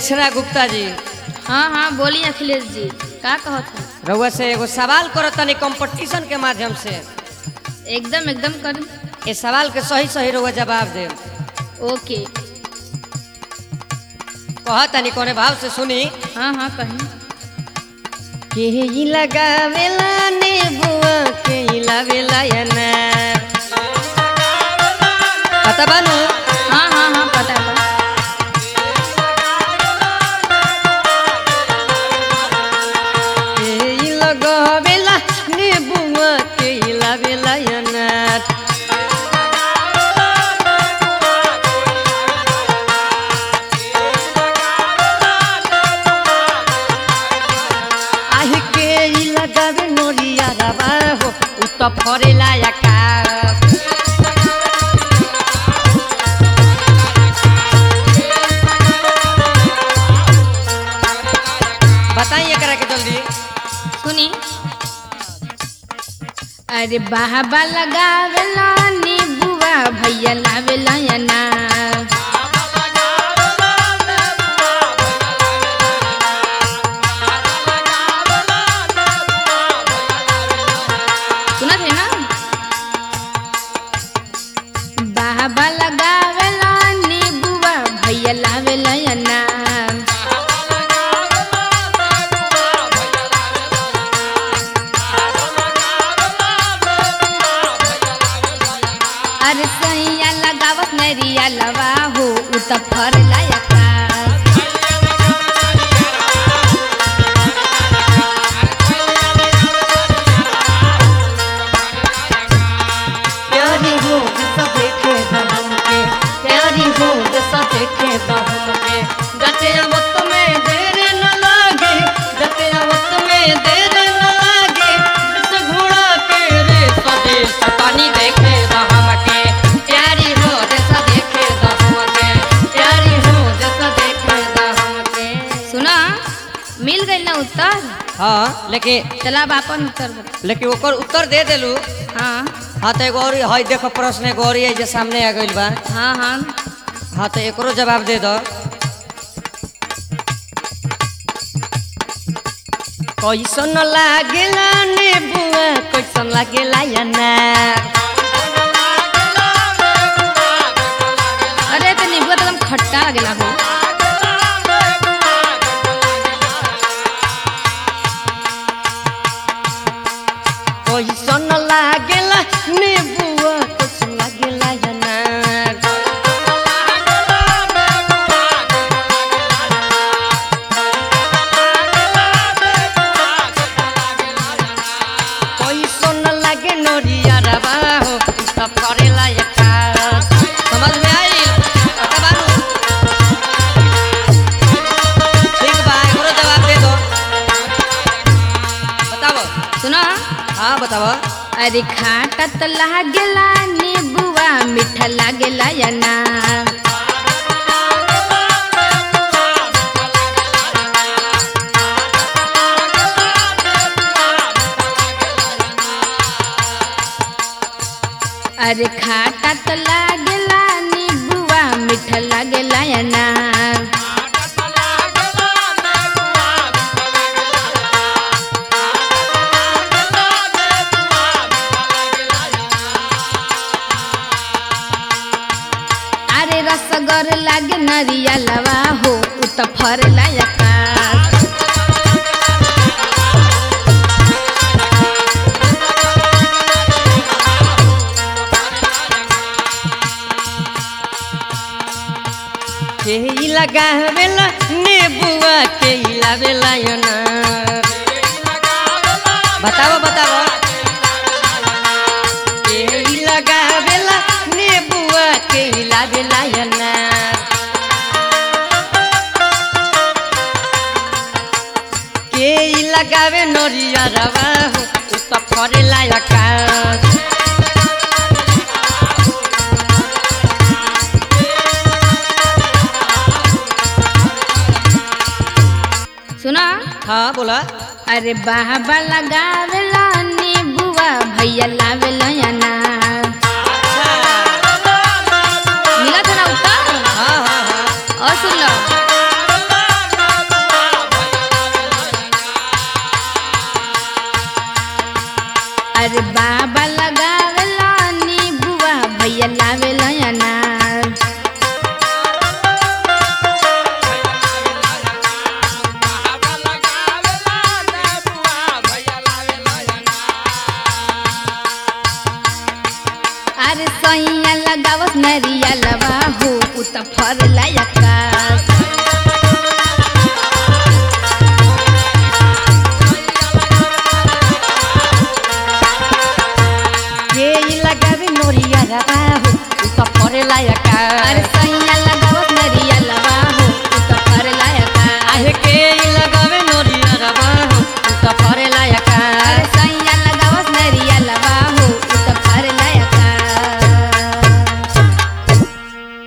दक्षिणा गुप्ता जी। हाँ हाँ बोलिए अखिलेश जी, का कहत है? रउआ से एगो सवाल करत तनी कंपटीशन के माध्यम से। एकदम एकदम कर। ये सवाल के सही सही रउआ जवाब दे। ओके। कहा तनी कोने भाव से सुनी। हाँ हाँ कहीं। के ही लगावेला नेबुआ के ही लावेला अनार। पता बानू? हाँ हाँ हाँ पता है। के ही लगावेला नेबुआ के ही लावेला अनार। आही के ही लगावे नोरिया रवा हो उ तो फरेला आकाश। बताइए करा के जल्दी। सुनी। अरे बाबा लगावेला नीबुआ भैया लावेला अनार। सुना थे ना? बाबा लगावेला नीबुआ भैया लावेला अनार। अरे सैया लगावत नरिया लवा हो उ त फरला आकाश। प्यारी हो जैसा देखे हमके, प्यारी हो जैसा देखे हमके। जते वक्त में देर न लागे, जते वक्त में देर न लागे। जिस घोड़ा के रेस देश पानी देखे हमके। प्यारी हो जैसा देखे हमके, प्यारी हो जैसा देखे हमके। सुना मिल गई ना उत्तर। हाँ लेकिन चला अब अपन उत्तर बता। लेकिन ओकर उत्तर दे देलू। हाँ हाँ तो एगो और है, देखो प्रश्न एगो और है जे सामने आ गइल बा। हाँ हाँ हाँ तो एकरो जवाब दे दो। कैसन लागेला नेबुआ, कैसन लागेला अनार। अरे तो नींबू तो एकदम खट्टा लगेला हो। कैसन लागेला नेबुआ, कैसन लागेला अनार। कैसन लागे नोरिया रवा हो उ त फरेला आकाश। समझ में आई? पता बानू? ठीक बा एकरो जवाब दे दो। बताओ। सुना। हाँ बताओ। अरे खाटा तो लागेला नींबुआ मीठा लागेला अनार। अरे खाटा तो लागेला नींबुआ मीठा लागेला अनार। अरे रसगर लागे नरिया लवा हो उ त फरला आकाश। के ही लगावेला नेबुआ के ही लावेला अनार। बताओ बताओ। के ही लगावेला नेबुआ के ही लावेला अनार। के ही लगावे नोरिया रवा हो उ त फरेला आकाश। सुना। हाँ बोला। अरे बाबा लगावेला नींबुआ भैया लावेला अनार। मिला था ना उत्तर। हाँ हाँ हाँ। और सुन लो। नरिया लवा हो उ त फर लायका